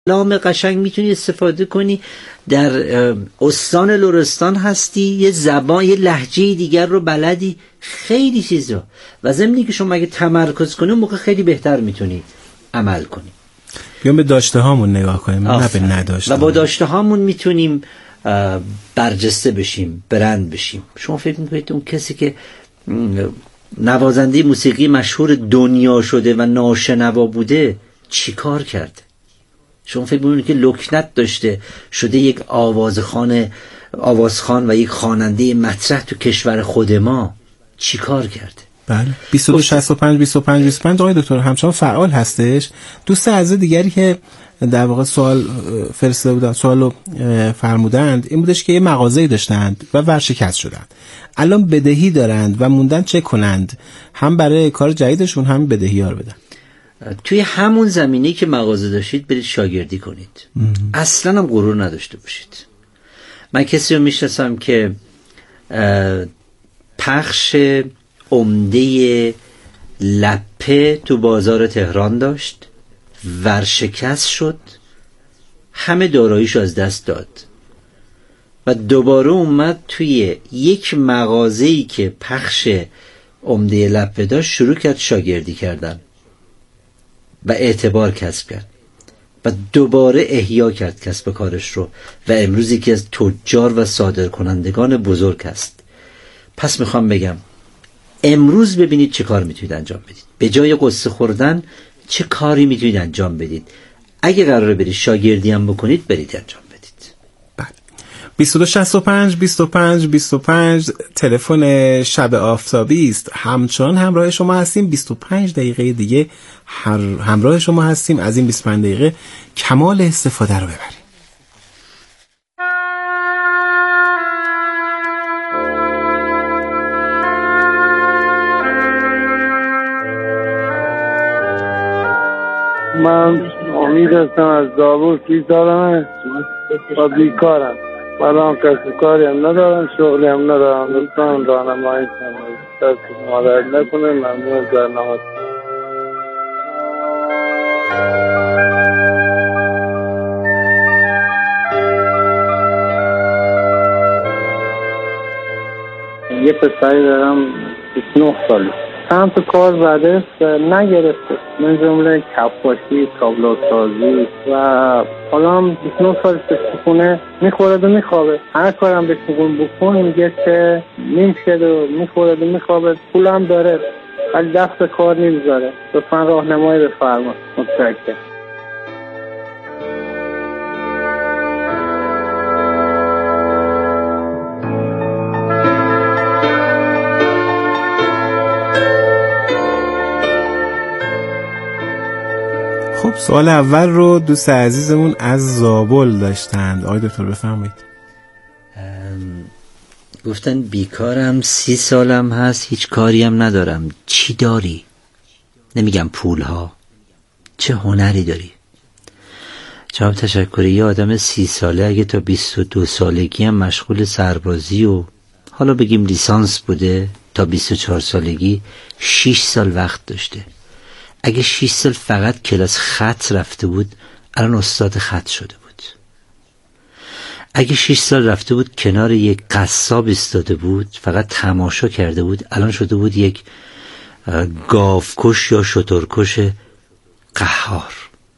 کلام قشنگ میتونی استفاده کنی. در استان لرستان هستی، یه زبان، یه لهجه دیگر رو بلدی، خیلی چیزا. و ضمنی که شما اگه تمرکز کنی موقع خیلی بهتر میتونی عمل کنی. بیام به داشته هامون نگاه کنیم، نه به نداشته. و با داشته هامون میتونیم برجسته بشیم، برند بشیم. شما فکر میکنید اون کسی که نوازنده موسیقی مشهور دنیا شده و ناشنوا بوده چی کار کرده؟ شما فکر میکنید که لکنت داشته شده یک آوازخوان و یک خواننده مطرح تو کشور خود ما چی کار کرده؟ بله. 2265 آقای دکتر همچنان فعال هستش. دوست عزیز دیگری که در واقع سوال فرستاده بودن، سوالو فرمودند این بودش که یه مغازه‌ای داشتند و ورشکست شدند. الان بدهی دارند و موندن چه کنند؟ هم برای کار جدیدشون هم بدهی‌ها رو بدن. توی همون زمینه‌ای که مغازه داشتید برید شاگردی کنید. اصلاً هم غرور نداشته باشید. من کسی رو میشناسم که پخش عمده لپه تو بازار تهران داشت، ورشکست شد، همه داراییشو از دست داد و دوباره اومد توی یک مغازه‌ای که پخش عمده لپه داشت شروع کرد شاگردی کردن و اعتبار کسب کرد و دوباره احیا کرد کسب کارش رو و امروز یکی از تجار و صادرکنندگان بزرگ است. پس میخوام بگم امروز ببینید چه کار میتونید انجام بدید. به جای قصه خوردن چه کاری میتونید انجام بدید. اگه قراره برید شاگردی هم بکنید برید انجام بدید. بله. 2265 تلفن شب آفتابی است. همچنان همراه شما هستیم. 25 دقیقه دیگه همراه شما هستیم. از این 25 دقیقه کمال استفاده رو ببرید. من امید هستم از زابل، 30 سالمه و بیکارم. الان کسب کاری هم ندارم، شغلی هم ندارم. لطفاً راهنمایی کنید. دست ما درد نکنه. ممنون از برنامه. یه پسری دارم 29 ساله. چند تا کار زده نگرفته، من جمله کفاشی، تابلو سازی و حالا هم 29 سال تو خونه میخورد و میخوابه. هر کارم بهش میگم بکن میگه که نمیشه و میخورد و میخوابه. پولم داره ولی دست کار نمیذاره. لطفاً راهنمایی بفرما. متشکرم. خب سوال اول رو دوست عزیزمون از زابل داشتند. آقای دکتر بفرمایید. گفتن بیکارم، 30 سالم هست، هیچ کاری هم ندارم. چی داری؟ نمیگم پول ها، چه هنری داری؟ جواب تشکری. یه آدم 30 ساله اگه تا 22 سالگی هم مشغول سربازی و حالا بگیم لیسانس بوده تا 24 سالگی 6 سال وقت داشته. اگه 6 سال فقط کلاس خط رفته بود الان استاد خط شده بود. اگه 6 سال رفته بود کنار یک قصاب ایستاده بود فقط تماشا کرده بود الان شده بود یک گاوکش یا شترکش قهار.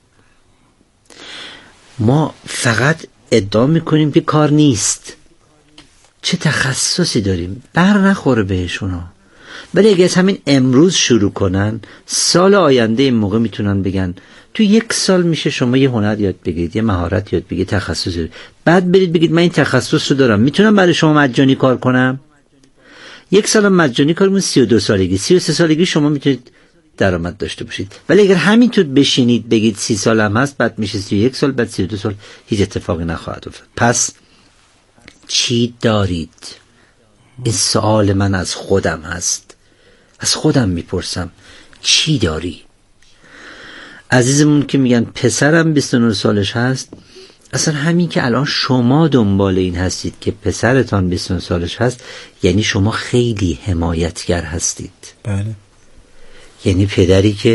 ما فقط ادعا میکنیم که کار نیست. چه تخصصی داریم؟ بر نخوره بهشونا. ولی اگه از همین امروز شروع کنن سال آینده این موقع میتونن بگن تو 1 سال میشه شما یه هنر یاد بگیرید، یه مهارت یاد بگیرید، تخصص یاد. بعد برید بگید من این تخصص رو دارم میتونم برای شما مجانی کار کنم. 1 سال مجانی کار، 32 سالگی 33 سالگی شما میتونید درآمد داشته باشید. ولی اگر همینطور بشینید بگید 30 سالم هست بعد میشه 31 سال بعد 32 سال هیچ اتفاقی نخواهد افتاد. پس چی دارید؟ این سوال من از خودم هست. از خودم میپرسم چی داری؟ عزیزمون که میگن پسرم 29 سالش هست، اصلا همین که الان شما دنبال این هستید که پسرتان 29 سالش هست یعنی شما خیلی حمایتگر هستید. بله. یعنی پدری که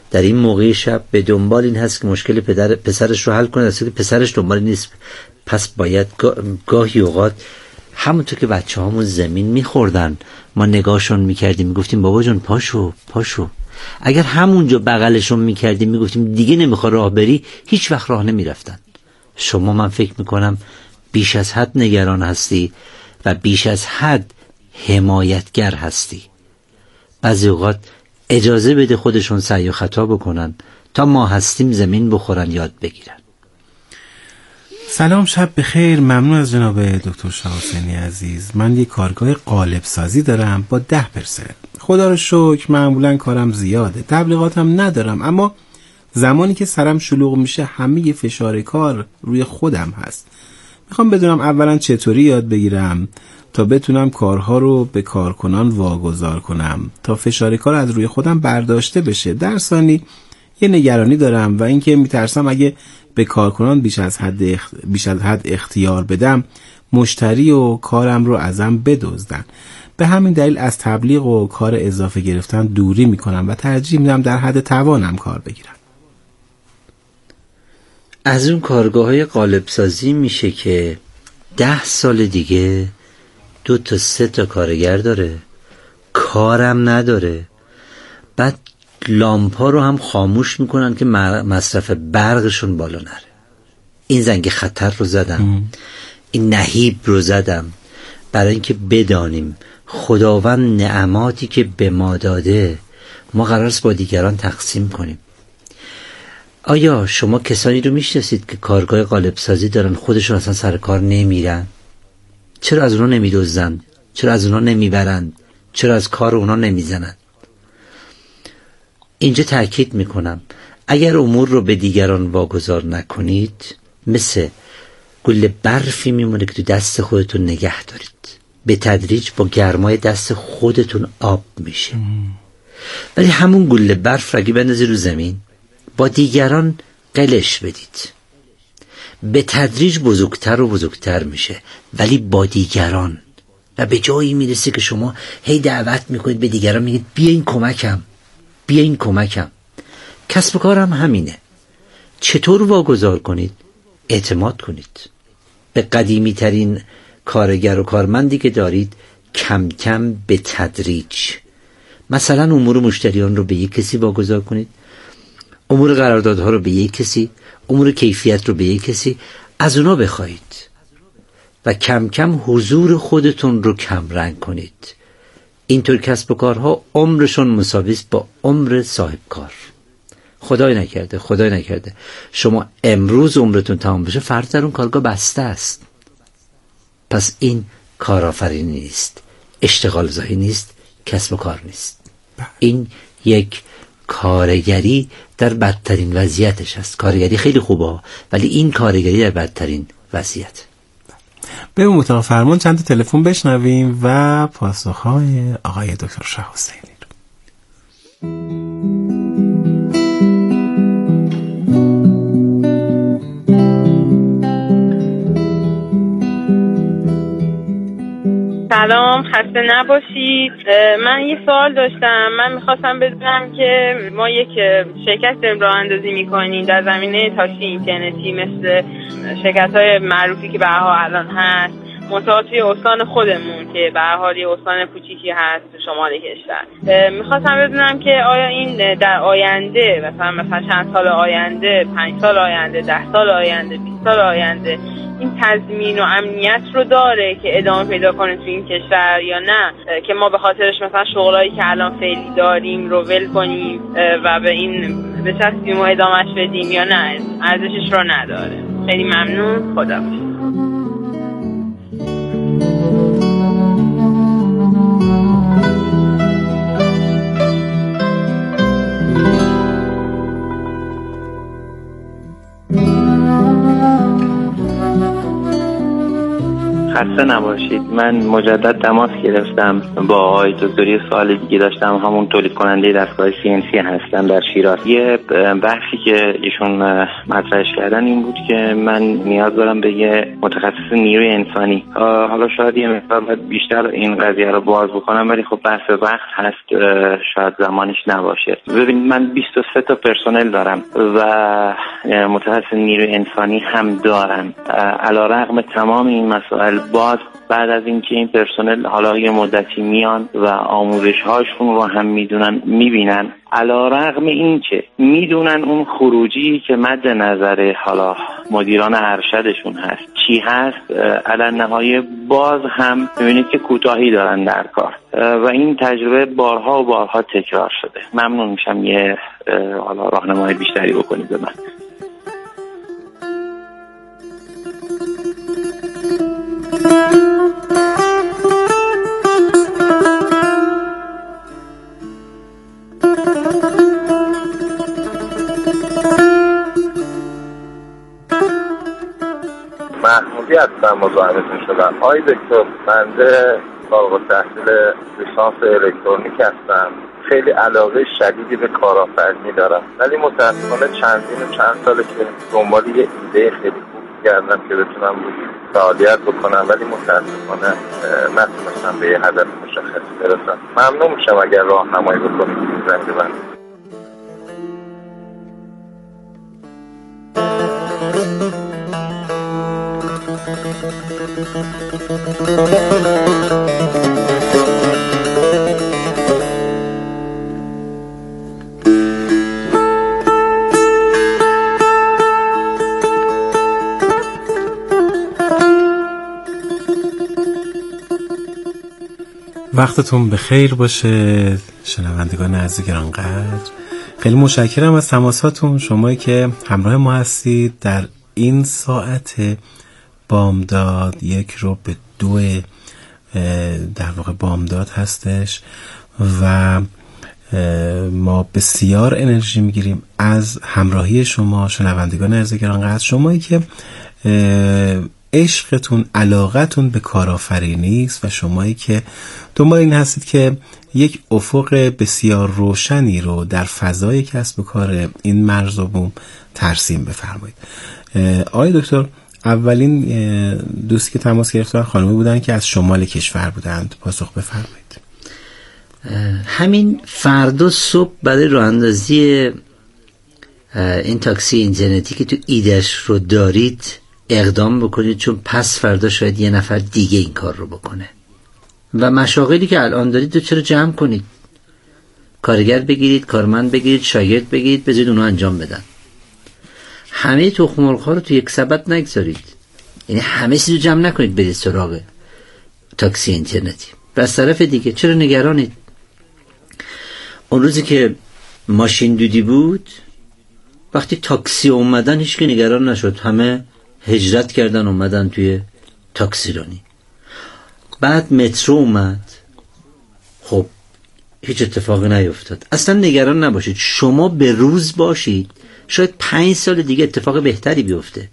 در این موقع شب به دنبال این هست که مشکل پسرش رو حل کنه، اصلا که پسرش دنبال نیست. پس باید گاهی اوقات همونطور که بچه هامون زمین میخوردن ما نگاهشون میکردیم میگفتیم بابا جان پاشو پاشو. اگر همونجا بغلشون میکردیم میگفتیم دیگه نمیخواد راه بری، هیچ وقت راه نمیرفتن. شما من فکر میکنم بیش از حد نگران هستی و بیش از حد حمایتگر هستی. بعضی اوقات اجازه بده خودشون سعی و خطا بکنن تا ما هستیم زمین بخورن، یاد بگیرن. سلام، شب بخیر. ممنون از جناب دکتر شاه حسینی عزیز. من یک کارگاه قالب سازی دارم با 10 پرسنل. خدا رو شکر معمولا کارم زیاده، تبلیغاتم ندارم، اما زمانی که سرم شلوغ میشه همه فشار کار روی خودم هست. میخوام بدونم اولا چطوری یاد بگیرم تا بتونم کارها رو به کارکنان واگذار کنم تا فشار کار از روی خودم برداشته بشه. در ثانی یه نگرانی دارم و اینکه میترسم اگه به کارکنان بیش از حد اختیار بدم مشتری و کارم رو ازم بدزدن. به همین دلیل از تبلیغ و کار اضافه گرفتن دوری میکنم و ترجیح میدم در حد توانم کار بگیرم. از اون کارگاه‌های قالب سازی میشه که 10 سال دیگه 2 تا 3 تا کارگر داره، کارم نداره، بعد لامپا رو هم خاموش میکنن که مصرف برقشون بالا نره. این زنگ خطر رو زدم، این نهیب رو زدم برای اینکه بدانیم خداوند نعماتی که به ما داده ما قرار است با دیگران تقسیم کنیم. آیا شما کسانی رو میشناسید که کارگاه قالب سازی دارن خودشون اصلا سر کار نمیرن؟ چرا از اونا نمیدزدن؟ چرا از اونا نمیبرن؟ چرا از کار اونا نمیزنن؟ اینجا تأکید میکنم اگر امور رو به دیگران واگذار نکنید مثل گل برفی میمونه که تو دست خودتون نگه دارید، به تدریج با گرمای دست خودتون آب میشه. ولی همون گل برف رو اگه بندازی رو زمین با دیگران قلش بدید، به تدریج بزرگتر و بزرگتر میشه، ولی با دیگران، و به جایی میرسه که شما هی دعوت میکنید به دیگران، میگید بیاین کمکم، بیاین کمکم. کسب و کارم همینه. چطور واگذار کنید؟ اعتماد کنید به قدیمی ترین کارگر و کارمندی که دارید، کم کم به تدریج. مثلا امور مشتریان رو به یک کسی واگذار کنید، امور قراردادها رو به یک کسی، امور کیفیت رو به یک کسی، از اونا بخواید و کم کم حضور خودتون رو کم رنگ کنید. اینطور کسب و کارها عمرشون مساوی است با عمر صاحب کار. خدای نکرده شما امروز عمرتون تمام بشه، فردا در اون کارگاه بسته است. پس این کارآفرینی نیست، اشتغال زایی نیست، کسب و کار نیست. این یک کارگری در بدترین وضعیتش است. کارگری خیلی خوبه ولی این کارگری در بدترین وضعیت. به اتاق فرمان چند تلفن بشنویم و پاسخهای آقای دکتر شاه حسینی رو. سلام، خسته نباشید. من یه سوال داشتم. من میخواستم بدونم که ما یک شرکت داریم راه اندازی میکنیم در زمینه تاکسی اینترنتی مثل شرکت‌های معروفی که به هر حال الان هست، منتها توی استان خودمون که به هر حال یه استان کوچیکی هست تو شمال کشور. میخواستم بدونم که آیا این در آینده مثلا چند سال آینده، 5 سال آینده، 10 سال آینده، 20 سال آینده این تضمین و امنیت رو داره که ادامه پیدا کنه تو این کشور یا نه، که ما به خاطرش مثلا شغلایی که الان فعلی داریم رو ول کنیم و به این بچسبیم و ادامهش بدیم یا نه، ارزشش رو نداره. خیلی ممنون. خدا باشید. خسته نباشید. من مجدد تماس گرفتم با آقای دکتری. سوال دیگه داشتم، همون تولید کننده دستگاه CNC هستن در شیراز. یه بحثی که ایشون مطرحش کردن این بود که من نیاز دارم به یه متخصص نیروی انسانی. حالا شاید یه مقدار بیشتر این قضیه رو باز بکنم، ولی خب بحث وقت هست، شاید زمانش نباشه. ببینید من 23 تا پرسنل دارم و متخصص نیروی انسانی هم دارم. علیرغم تمام این مسائل باز بعد از اینکه این پرسنل حالا یه مدتی میان و آموزش هاشون رو هم میبینن، علیرغم اینکه میدونن اون خروجی که مد نظر حالا مدیران ارشدشون هست چی هست، علی نهایه باز هم ببینید که کوتاهی دارن در کار و این تجربه بارها و بارها تکرار شده. ممنون میشم یه حالا راهنمای بیشتری بکنید به من. محمودی هستم، مزاحمتون شدم. آقای دکتر، بنده فارغ التحصیل لیسانس الکترونیک هستم. خیلی علاقه شدیدی به کارآفرینی دارم، ولی متاسفانه چند ساله که دنبال یه ایده خیلی خوب کردم که بتونم روی فعالیت بکنم، ولی متاسفانه نتونستم به یه هدف مشخصی برسم. ممنون میشم اگر راهنمایی بکنید این زمینه من. وقتتون بخیر باشه شنوندگان عزیز گرانقدر. خیلی متشکرم از تماساتون، شمایی که همراه ما هستید در این ساعت بامداد. 1:02 در واقع بامداد هستش و ما بسیار انرژی میگیریم از همراهی شما شنوندگان عزیز گرانقدر، شمایی که عشقتون علاقتون به کارآفرینی است و شمایی که دنبال این هستید که یک افق بسیار روشنی رو در فضای کسب و کار این مرز و بوم ترسیم بفرمایید. آقای دکتر، اولین دوستی که تماس گرفتن خانمی بودن که از شمال کشور بودند، پاسخ بفرمایید. همین فردا صبح برای راه اندازی این تاکسی اینترنتی که تو ایدهش رو دارید اقدام بکنید، چون پس فردا شاید یه نفر دیگه این کار رو بکنه و مشاغلی که الان دارید رو چرا جمع کنید، کارگر بگیرید، کارمند بگیرید، شاگرد بگیرید، بذارید اونها انجام بدن. همه تخم مرغ‌ها رو تو یک سبد نگذارید، یعنی همه چیز رو جمع نکنید برید سراغ تاکسی اینترنتی. و از طرف دیگه چرا نگرانید؟ اون روزی که ماشین دودی بود، وقتی تاکسی اومدن هیچ که نگران نشد، همه هجرت کردن اومدن توی تاکسی رانی. بعد مترو اومد، خب هیچ اتفاقی نیفتاد. اصلا نگران نباشید، شما به روز باشید، شاید 5 سال دیگه اتفاق بهتری بیفته.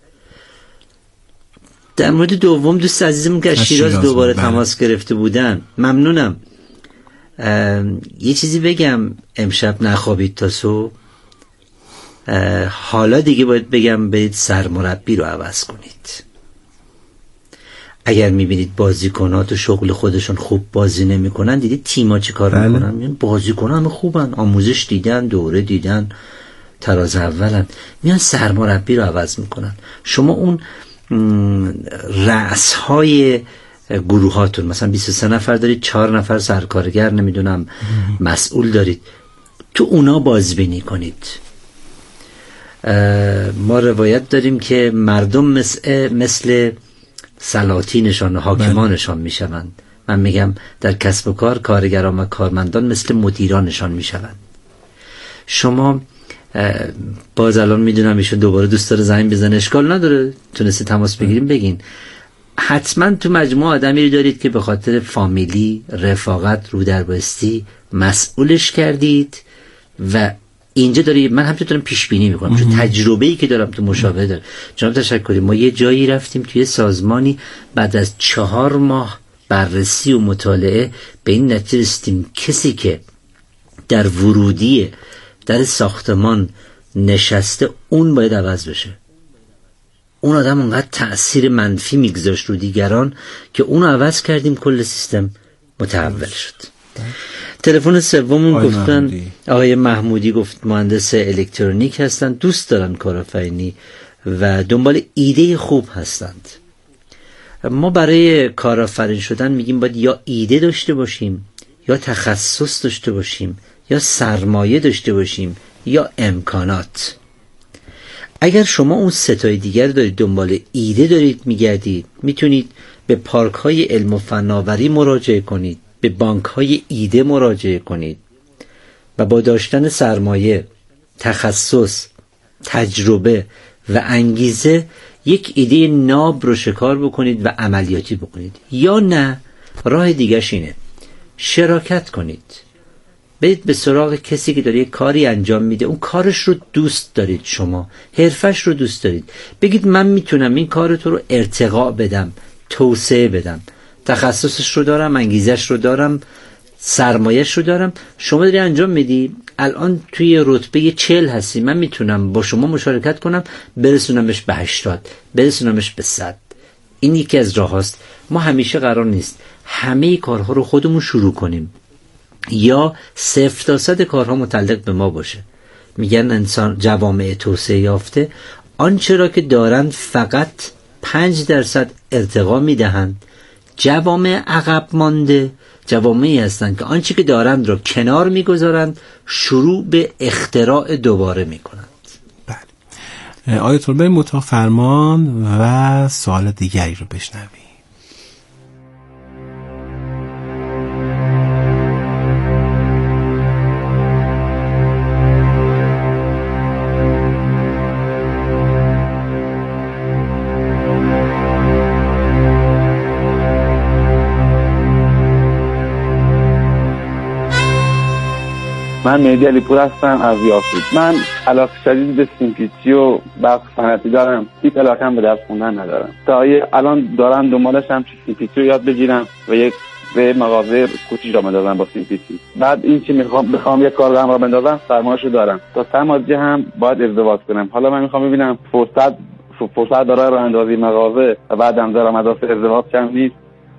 در مورد دوم دوست عزیزم که از شیراز دوباره تماس گرفته بودن، ممنونم. یه چیزی بگم، امشب نخوابید تا صبح. حالا دیگه باید بگم برید سرمربی رو عوض کنید. اگر میبینید بازیکن‌ها تو شغل خودشون خوب بازی نمی‌کنن، دیدید تیم‌ها چی کار می‌کنن؟ میگن بازیکن‌ها همه خوبن، آموزش دیدن، دوره دیدن، تراز اولن، میان سرمربی رو عوض می‌کنن. شما اون رأس‌های گروهاتون مثلا 23 نفر دارید، 4 نفر سرکارگر نمیدونم مسئول دارید، تو اونا بازبینی کنید. ما روایت داریم که مردم مثل سلاطینشان و حاکمانشان میشوند. من میگم در کسب و کار کارگران و کارمندان مثل مدیرانشان میشوند. شما باز الان میدونم ایشون دوباره دوست داره زنگ بزنه، اشکال نداره، تونستی تماس بگیریم بگین. حتما تو مجموعه آدمی دارید که به خاطر فامیلی، رفاقت، رودربایستی مسئولش کردید و اینجا من همینطور دارم پیش بینی میکنم چون تجربه‌ای که دارم تو مشابه دارم. جناب تشکری، ما یه جایی رفتیم توی سازمانی، بعد از 4 ماه بررسی و مطالعه به این نتیجه رسیدیم کسی که در ورودی در ساختمان نشسته اون باید عوض بشه. اون آدم اونقدر تأثیر منفی میگذاشت رو دیگران که اونو عوض کردیم، کل سیستم متحول شد. تلفن سوممون گفتن آقای محمودی گفت مهندس الکترونیک هستن، دوست دارن کارآفرینی و دنبال ایده خوب هستند. ما برای کارآفرین شدن میگیم باید یا ایده داشته باشیم، یا تخصص داشته باشیم، یا سرمایه داشته باشیم، یا امکانات. اگر شما اون 3 تای دیگر دارید، دنبال ایده دارید میگردید، میتونید به پارک های علم و فناوری مراجعه کنید، به بانک های ایده مراجعه کنید و با داشتن سرمایه، تخصص، تجربه و انگیزه یک ایده ناب رو شکار بکنید و عملیاتی بکنید. یا نه، راه دیگه‌ش اینه شراکت کنید، برید به سراغ کسی که داره یک کاری انجام میده، اون کارش رو دوست دارید، شما حرفش رو دوست دارید، بگید من میتونم این کارتو رو ارتقا بدم، توسعه بدم، تخصصش رو دارم، انگیزش رو دارم، سرمایه‌اش رو دارم، شما داری انجام میدی، الان توی رتبه 40 هستی، من میتونم با شما مشارکت کنم برسونمش به 80، برسونمش به 100. این یکی از راه هاست. ما همیشه قرار نیست همه کارها رو خودمون شروع کنیم یا 0 تا 100 کارها متعلق به ما باشه. میگن انسان جوامع توسعه یافته آنچه را که دارند فقط 5% ارتقا میدهند. جوامع عقب مانده جوامعی هستند که آنچه که دارند را کنار میگذارند، شروع به اختراع دوباره میکنند. بله. آیت الله، بریم اتاق فرمان و سوال دیگری رو بشنویم. من مهدی علیپور هستم از یافت. من علاقه شدید به سینپیچی و بخش صنعتی دارم. هیچ علاقه‌ام به درس خوندن ندارم. تا الان دارم دنبالش هم سینپیچی رو یاد بگیرم و یک به مغازه کوچیک را بندازم با سینپیچی. بعد این که بخوام یک کارگاه را بندازم، سرمایه‌شو دارم. تا سرمایه هم باید ازدواج کنم. حالا من میخوام ببینم فرصت برای راه اندازی مغازه و بعدم درآمد ازدواج کم نیست.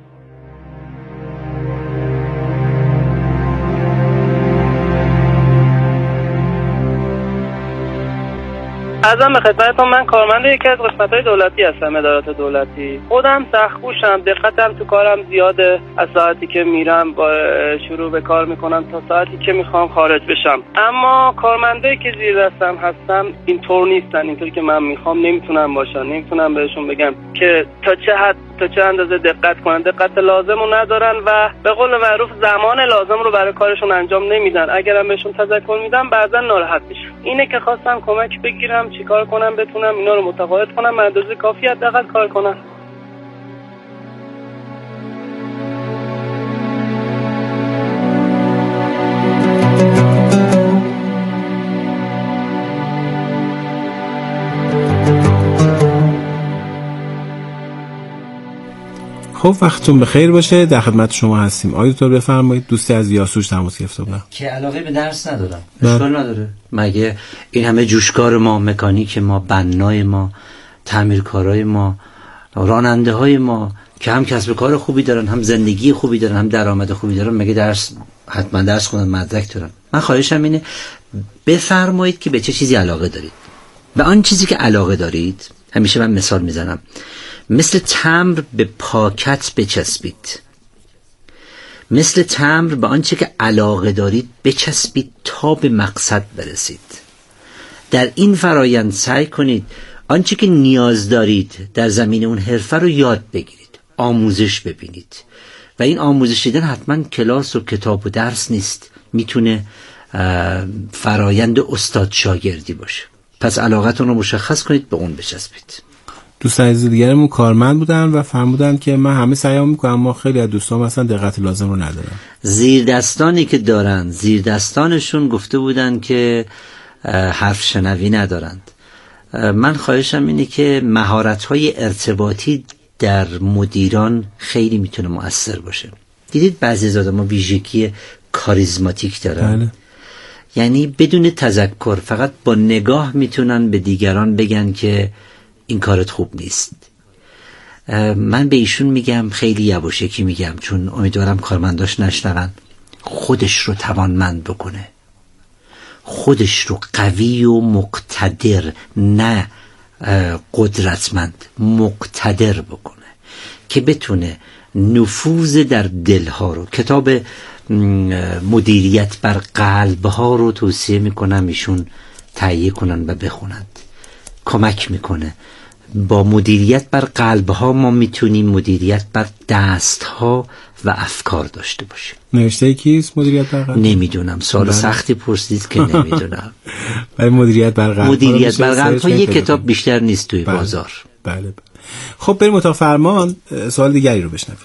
ازم به خدمتتون، من کارمند یکی از قسمت‌های دولتی هستم، ادارات دولتی. خودم سخت‌کوشم، دقتم تو کارم زیاده. از ساعتی که میرم با شروع به کار میکنم تا ساعتی که میخوام خارج بشم. اما کارمندایی که زیر دستم هستن اینطور نیستن، اینطوری که من میخوام نمیتونم باشن. نمیتونم بهشون بگم که تا چه حد، تا چه اندازه دقت کنن. دقت لازمو ندارن و به قول معروف زمان لازم رو برای کارشون انجام نمیدن. اگرم بهشون تذکر میدم بعضا ناراحت میشن. اینه که خواستم کمک بگیرم چیکار کنم بتونم اینا رو متقاعد کنم به اندازه کافی حداقل کار کنم. خب وقتتون بخیر باشه، در خدمت شما هستیم. آقای دکتر بفرمایید. دوستی از یاسوج تماس گرفته بودن که علاقه به درس ندارم. اشکال نداره. مگه این همه جوشکار ما، مکانیک ما، بنای ما، تعمیرکارای ما، راننده های ما که هم کسب کار خوبی دارن، هم زندگی خوبی دارن، هم درآمد خوبی دارن، مگه حتما درس خوندن مدرک دارن؟ من خواهشم اینه بفرمایید که به چه چیزی علاقه دارید. به آن چیزی که علاقه دارید، همیشه من مثال میزنم، مثل تمبر به پاکت بچسبید، مثل تمبر به آنچه که علاقه دارید بچسبید تا به مقصد برسید. در این فرایند سعی کنید آنچه که نیاز دارید در زمین اون حرفه رو یاد بگیرید، آموزش ببینید. و این آموزش دیدن حتما کلاس و کتاب و درس نیست، میتونه فرایند استاد شاگردی باشه. پس علاقتون رو مشخص کنید، به اون بچسبید. دوست عزیز دیگرمون کارمند بودن و فرمودن که من همه سعیام میکنم، اما خیلی از دوستان مثلا دقت لازم رو ندارن. زیر دستانی که دارن، زیر دستانشون گفته بودن که حرف شنوی ندارند. من خواهشم اینه که مهارت‌های ارتباطی در مدیران خیلی میتونه مؤثر باشه. دیدید بعضی از آدم‌ها ویژگی کاریزماتیک دارن. بله. یعنی بدون تذکر فقط با نگاه میتونن به دیگران بگن که این کارت خوب نیست. من به ایشون میگم، خیلی یواشکی میگم چون امیدوارم کارمنداش نشنون، خودش رو توانمند بکنه، خودش رو قوی و مقتدر، نه قدرتمند، مقتدر بکنه که بتونه نفوذ در دلها رو. کتاب مدیریت بر قلبها رو توصیه میکنم ایشون تهیه کنن و بخونند. کمک میکنه. با مدیریت بر قلبها ما میتونیم مدیریت بر دستها و افکار داشته باشیم. نوشته کیست مدیریت بر قلب؟ نمیدونم، سوال سختی پرسیدید که نمیدونم. ولی مدیریت بر قلب، مدیریت بر قلبها یک کتاب بیشتر نیست توی بازار. بله. خب بریم اتاق فرمان، سوال دیگری رو بشنویم.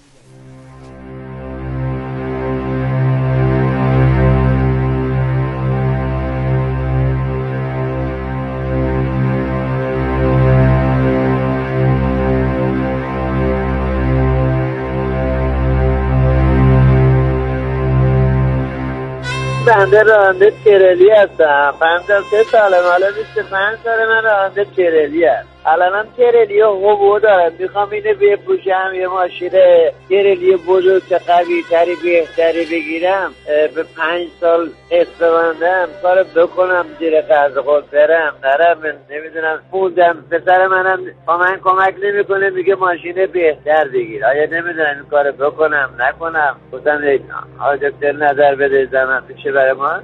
بنده راننده تریلی هستم. 53 سالم. حالا 25 سال من راننده تریلی هستم. الانم تریلی هوو دارم. میخوام اینو بپوشم، یه ماشین تریلی بزرگ قوی تری بهتری بگیرم. به 5 سال قسط بندم، کار بکنم، زیر قرض خود برم نرم. نمیدونم موندم. پسر منم با من کمک نمیکنه، میگه ماشین بهتر بگیر. آیا نمیدونم این کار بکنم نکنم؟ گفتم آقای دکتر نظر بده، زمان میشه برای ما.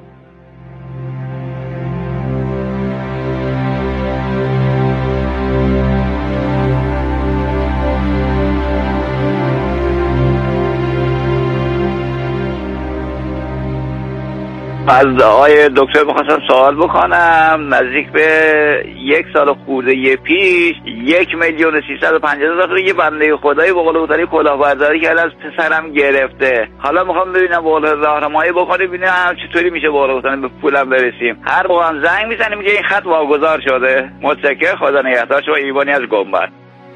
از آقای دکتر میخواستم سوال بکنم. نزدیک به 1 سال خورده پیش 1,350,000 یه بنده خدایی به قول اوتاری کلاهبرداری که از پسرم گرفته. حالا میخوام ببینم به قول راهنمایی بکنه، ببینم چطوری میشه به قول اوتاری به پولم برسیم. هر موقع زنگ میزنیم میگه این خط واگذار شده. متشکرم، خدا نگهدار شما. ایوانی از گنبد.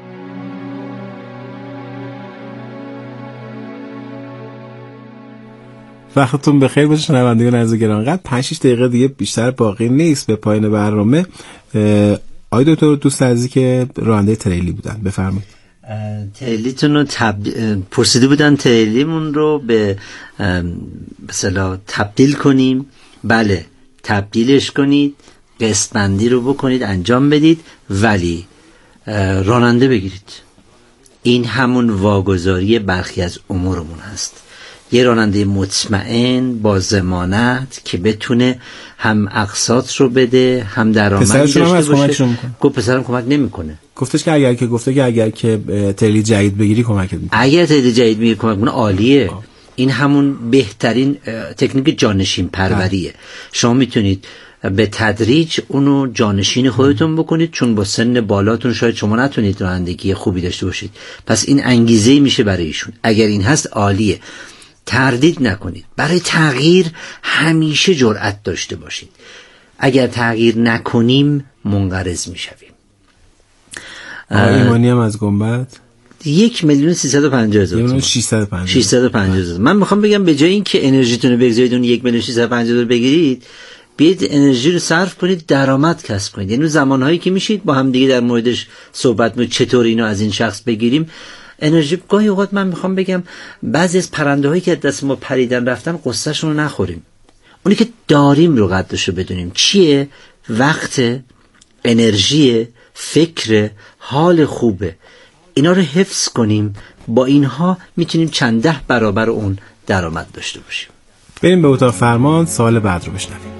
وقتتون بخیر باشه شنوندگان عزیز گرامی. قد 5-6 دقیقه دیگه بیشتر باقی نیست به پایان برنامه. آقای دکتر دوست عزیزی که راننده تریلی بودن، بفرمایید. تریلیتون رو پرسیده بودن تریلیمون رو به مثلا تبدیل کنیم. بله، تبدیلش کنید، قسط بندی رو بکنید، انجام بدید، ولی راننده بگیرید. این همون واگذاری برخی از امورمون هست. یه راننده مطمئن با ضمانت که بتونه هم اقساط رو بده هم درآمد داشته باشه. گفت پسرم کمک نمیکنه. گفتش که اگر که تریلی جدید بگیری کمکت میکنه. اگر تریلی جدید بگیری کمک میکنه، عالیه. این همون بهترین تکنیک جانشین پروریه. شما میتونید به تدریج اونو جانشین خودتون بکنید، چون با سن بالاتون شاید شما نتونید رانندگی خوبی داشته باشید. پس این انگیزه میشه برای ایشون. اگر این هست عالیه. تردید نکنید. برای تغییر همیشه جرأت داشته باشید. اگر تغییر نکنیم منقرض میشویم. ایمانی هم از گنبد 1,350,000. 650,000. من میخوام بگم به جای این که انرژیتون رو بگذارید اون 1,650,000 بگیرید، بیاید انرژی رو صرف کنید، درآمد کسب کنید. یعنی زمانهایی که میشید با هم دیگه در موردش صحبت می‌کنید چطور اینو از این شخص بگیریم. انرژی گاهی اوقات من میخوام بگم بعضی از پرنده هایی که دست ما پریدن رفتن قصهشون رو نخوریم. اونی که داریم رو قدرش رو بدونیم. چیه؟ وقت، انرژی، فکر، حال خوبه. اینا رو حفظ کنیم. با اینها میتونیم چند 10 برابر اون درآمد داشته باشیم. بریم به اتاق فرمان، سوال بعد رو بشنویم.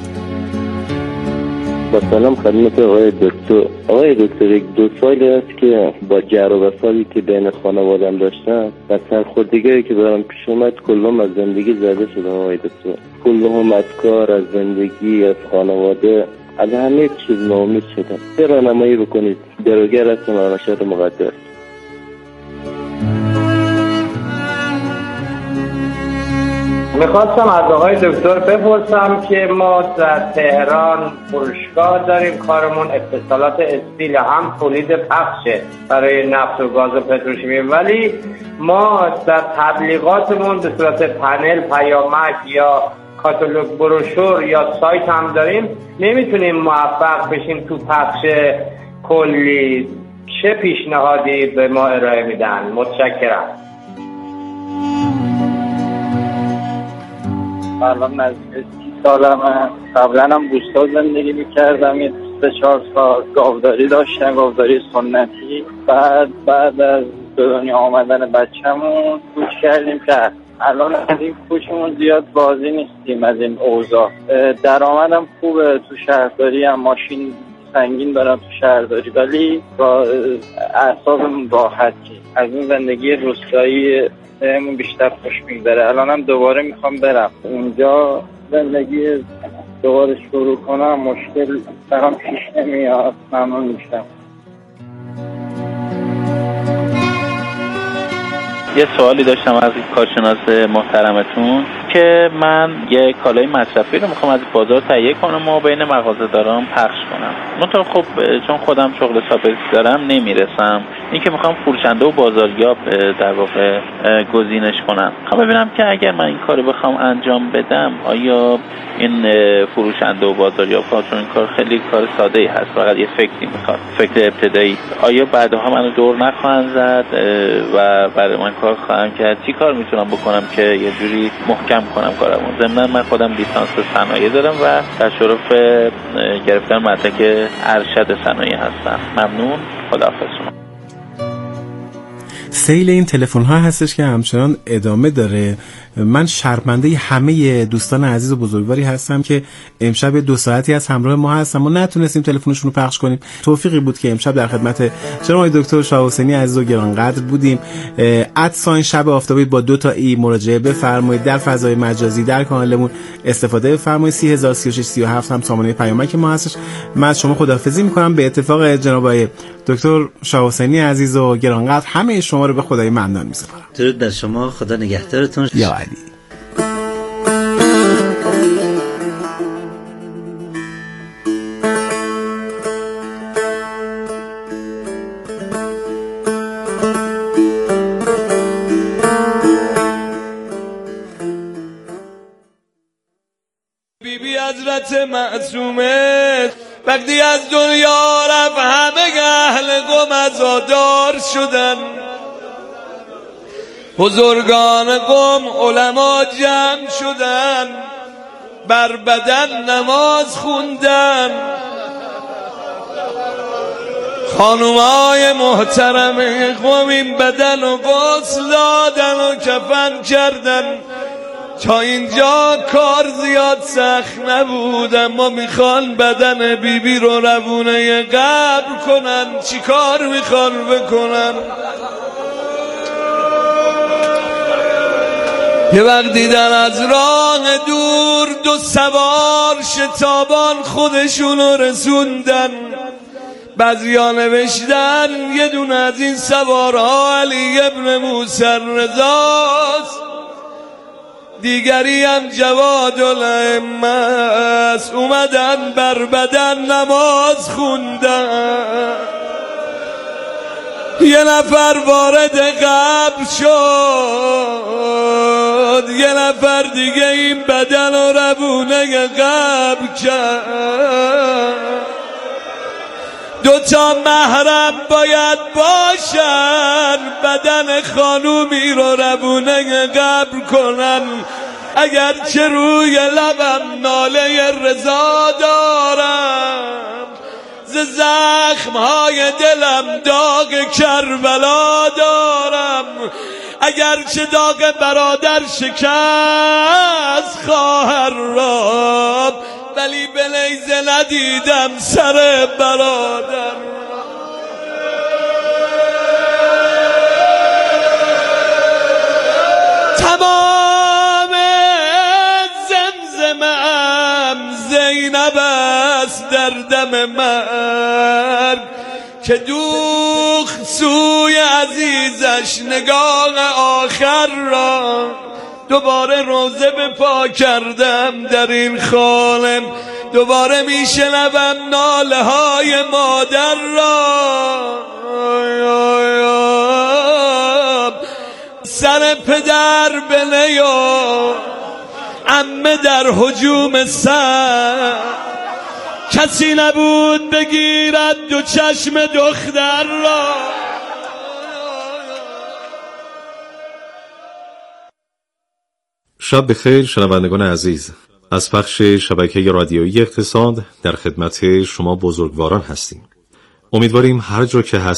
با سلام خدمت آقای دکتر. آقای دکتر 1-2 سالی است که با جر و بسالی که بین خانوادم داشتم و سرخوردگی که برام پیش اومد کلهم از زندگی زده شدم. آقای دکتر کلهم از کار، از زندگی، از خانواده، از همه چیز ناامید شدم. چه راهنمایی بکنید؟ دروگر هستم، ارشد مقدس. میخواستم از آقای دکتر بپرسم که ما در تهران فروشگاه داریم، کارمون اتصالات استیل، هم تولید پخشه برای نفت و گاز و پتروشیمی، ولی ما در تبلیغاتمون به صورت پنل، پیامک یا کاتالوگ، بروشور یا سایت هم داریم، نمیتونیم موفق بشیم تو پخش کلی. چه پیشنهادی به ما ارائه میدن؟ متشکرم. الان نزدیک 30 سالمه. قبلا هم بوستا زندگی میکردم، یه 3-4 سال گاوداری داشتم، گاوداری سنتی. بعد از به دنیا آمدن بچه‌مون کوچ کردیم که الان از این کوچمون زیاد راضی نیستیم از این اوضاع. درآمدم خوبه، تو شهرداری هم ماشین سنگین دارم تو شهرداری، ولی با اعصابم راحتی. از این زندگی روستایی بهمون بیشتر خوش میگذره. الانم دوباره میخوام برم اونجا زندگی دوباره شروع کنم، مشکل برام پیش نمیاد. ممنون میشم. یه سوالی داشتم از کارشناس محترمتون که من یه کالای مصرفی رو میخوام از بازار تهیه کنم و بین مغازه‌داران پخش کنم. منتها خب چون خودم شغل ثابتی دارم نمیرسم. این که میخوام فروشنده و بازاریاب در واقع گزینش کنم. میخوام ببینم که اگر من این کارو بخوام انجام بدم، آیا این فروشنده و بازاریاب، چون این کار خیلی کار ساده‌ای هست، فقط یه فکری میخواد، فکر ابتدایی، آیا بعدها منو دور نخواهند زد و برای من کار خواهم کرد؟ چی کار میتونم بکنم که یه جوری محکم کنم کارمو؟ ضمن من خودم لیسانس صنایع دارم و در شرف گرفتن مدرک ارشد صنایع هستم. ممنون. خداحافظ. سیل این تلفن ها هستش که همچنان ادامه داره. من شرمنده همه دوستان عزیز و بزرگواری هستم که امشب 2 ساعتی از همراه ما هستن. ما نتونستیم تلفنشون رو پخش کنیم. توفیقی بود که امشب در خدمت جناب دکتر شاه حسینی عزیز و گرانقدر بودیم. ادساین شب آفتابی با 2 تا ای مراجعه بفرمایید. در فضای مجازی در کانالمون استفاده بفرمایید. 303637 هم سامانه پیامک ما هستش. من از شما خداحافظی میکنم. به اتفاق جناب دکتر شاه حسینی عزیز و گرانقدر همه شما رو به خدای ممنون می‌سپارم. درود بر شما. خدا نگهدارتون. یا علی. بیبی حضرت معصومه وقتی از دنیا رفت، همه اهل قم عزادار شدن. بزرگان قم علما جمع شدن، بر بدن نماز خوندن. خانومای محترم قم این بدن و غسل دادن و کفن کردن. تا اینجا کار زیاد سخت نبود، اما میخوان بدن بیبی رو روونه قبر کنن. چی کار میخوان بکنن؟ یه وقت دیدن از راه دور 2 سوار شتابان خودشون رو رسوندن. بعضیا نوشتن یه دونه از این سوارها علی ابن موسی رضاست، دیگری هم جواد الائمه است. اومدن بر بدن نماز خوندن. یه نفر وارد قبر شد، یه نفر دیگه این بدن و روونه قبر کرد. 2 تا محرم باید باشن، بدن خانومی رو روونه قبر کنن. اگر چه روی لبم ناله رضا دارم، ز زخمهای دلم داغ کربلا دارم. اگر چه داغ برادر شکست خواهر را، ولی به نیزه ندیدم سر برادر. تمام زمزمم زینب است در دم مرگ، که دوخت سوی عزیزش نگاه آخر را. دوباره روزه به پا کردم در این خانه، دوباره میشنوم ناله های مادر را، سر پدر بنیا، عمه در هجوم سر، کسی نبود بگیرد دو چشم دختر را. شب بخیر شنوندگان عزیز، از پخش شبکه رادیویی اقتصاد در خدمت شما بزرگواران هستیم. امیدواریم هر جا که هستید